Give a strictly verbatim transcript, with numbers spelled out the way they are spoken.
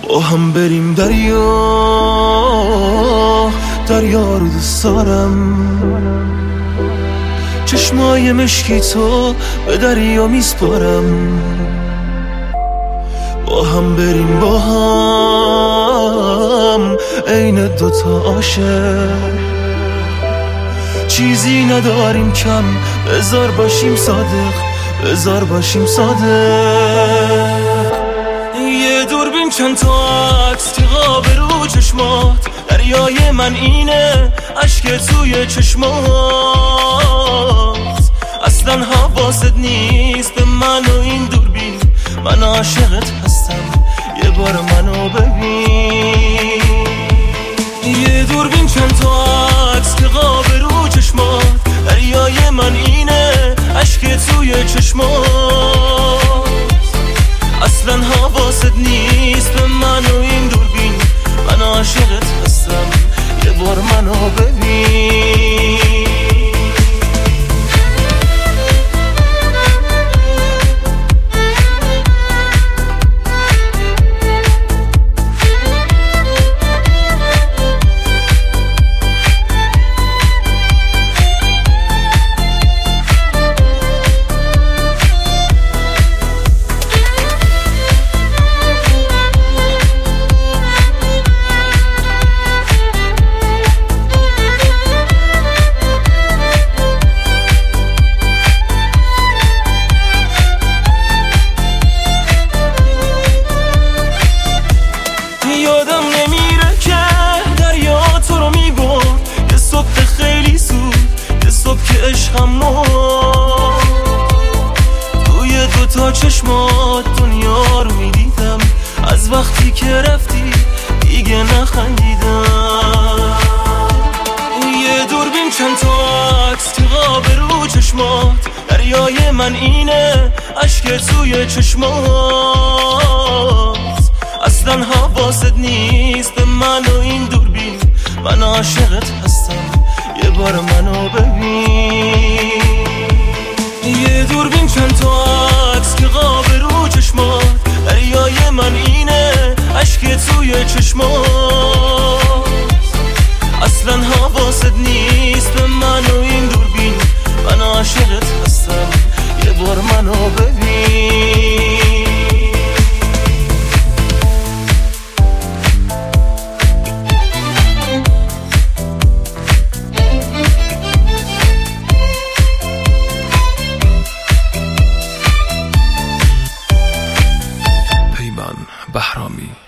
با هم بریم دریا، دریا رو دوست دارم. چشمای مشکی تو به دریا میسپارم. با هم بریم با هم عین دوتا عاشق، چیزی نداریم کم، بذار باشیم صادق، بذار باشیم صادق. یه دوربین چند تا عکس تیغا به رو چشمات، دریای من اینه اشک توی چشمات. اصلا حواست نیست به من و این دوربین، من عاشقت هستم، یه بار منو ببین. یه دوربین چند تا عکس تیغا به رو چشمات، دریای من اینه اشک توی چشمات. اصلا حواست نیست به من و این دوربین، من عاشقت هستم، یه بار منو ببین. یادم نمیره که دریا تو رو میبرد، یه صبح خیلی زود، یه صبح که عشقم مرد. توی دوتا چشمات دنیا رو میدیدم، از وقتی که رفتی دیگه نخندیدم. یه دوربین چند تا عکس تیغا به رو چشمات، دریای من اینه اشک توی چشمات. اصلا حواست نیست به من و این دوربین، من عاشقت هستم، یه بار منو ببین. یه دوربین چند تا عکس که قاب رو چشمات، دریای من اینه اشک توی چشمات. اصلا حواست نیست به من و این دوربین، من عاشقت هستم، یه بار منو ببین. بهرامی